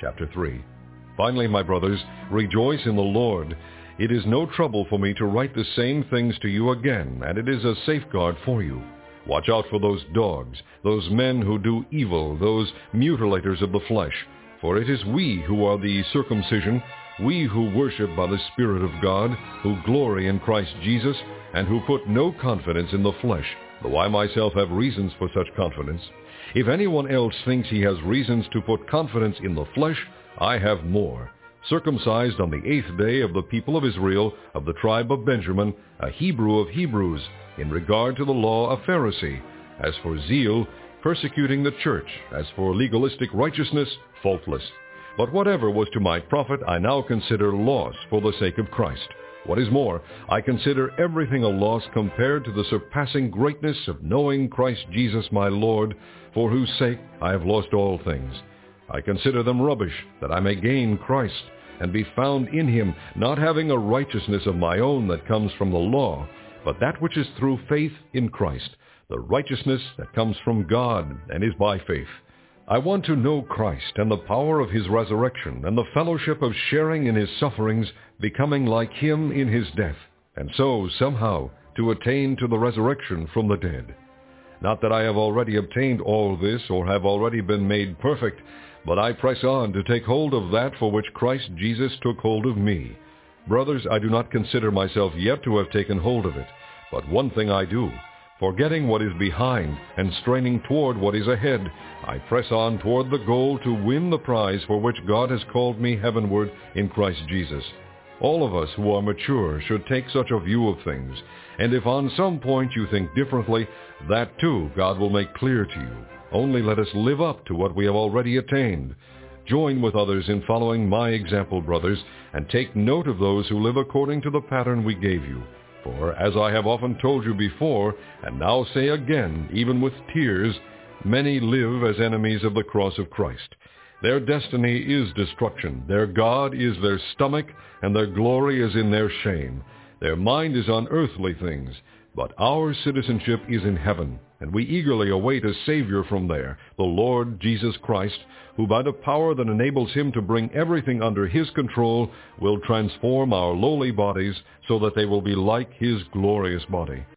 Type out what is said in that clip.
Chapter 3. Finally, my brothers, rejoice in the Lord. It is no trouble for me to write the same things to you again, and it is a safeguard for you. Watch out for those dogs, those men who do evil, those mutilators of the flesh. For it is we who are the circumcision, we who worship by the Spirit of God, who glory in Christ Jesus, and who put no confidence in the flesh, though I myself have reasons for such confidence. If anyone else thinks he has reasons to put confidence in the flesh, I have more. Circumcised on the 8th day of the people of Israel, of the tribe of Benjamin, a Hebrew of Hebrews, in regard to the law a Pharisee, as for zeal, persecuting the church, as for legalistic righteousness, faultless. But whatever was to my profit I now consider loss for the sake of Christ. What is more, I consider everything a loss compared to the surpassing greatness of knowing Christ Jesus my Lord, for whose sake I have lost all things. I consider them rubbish, that I may gain Christ, and be found in him, not having a righteousness of my own that comes from the law, but that which is through faith in Christ, the righteousness that comes from God and is by faith. I want to know Christ and the power of his resurrection, and the fellowship of sharing in his sufferings, becoming like him in his death, and so, somehow, to attain to the resurrection from the dead. Not that I have already obtained all this, or have already been made perfect, but I press on to take hold of that for which Christ Jesus took hold of me. Brothers, I do not consider myself yet to have taken hold of it, but one thing I do, forgetting what is behind and straining toward what is ahead, I press on toward the goal to win the prize for which God has called me heavenward in Christ Jesus. All of us who are mature should take such a view of things, and if on some point you think differently, that too God will make clear to you. Only let us live up to what we have already attained. Join with others in following my example, brothers, and take note of those who live according to the pattern we gave you. For, as I have often told you before, and now say again, even with tears, many live as enemies of the cross of Christ. Their destiny is destruction, their God is their stomach, and their glory is in their shame. Their mind is on earthly things, but our citizenship is in heaven, and we eagerly await a Savior from there, the Lord Jesus Christ, who by the power that enables him to bring everything under his control will transform our lowly bodies so that they will be like his glorious body.